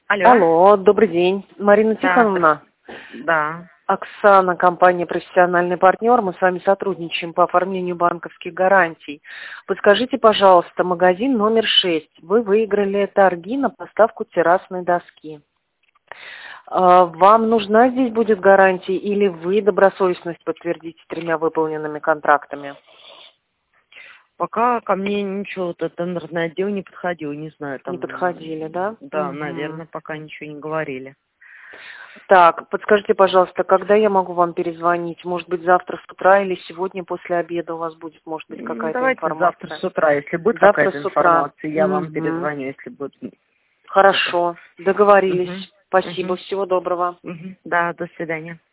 Алло. Алло, добрый день. Марина Да, Тихоновна, да. Оксана, компания «Профессиональный партнер». Мы с вами сотрудничаем по оформлению банковских гарантий. Подскажите, пожалуйста, магазин номер 6. Вы выиграли торги на поставку террасной доски. Вам нужна здесь будет гарантия или вы добросовестность подтвердите 3 выполненными контрактами? Пока ко мне ничего, вот этот тендерный отдел не подходил, не знаю, там... Не подходили, да? Да, Мгм. наверное, пока ничего не говорили. Так, подскажите, пожалуйста, когда я могу вам перезвонить? Может быть, завтра с утра или сегодня после обеда у вас будет, может быть, какая-то Давайте завтра информация? с утра, если будет Завтра какая-то с утра. информация, я вам Мгм. перезвоню, если будет что-то. Хорошо, договорились. Угу. Спасибо, всего доброго. Да, до свидания.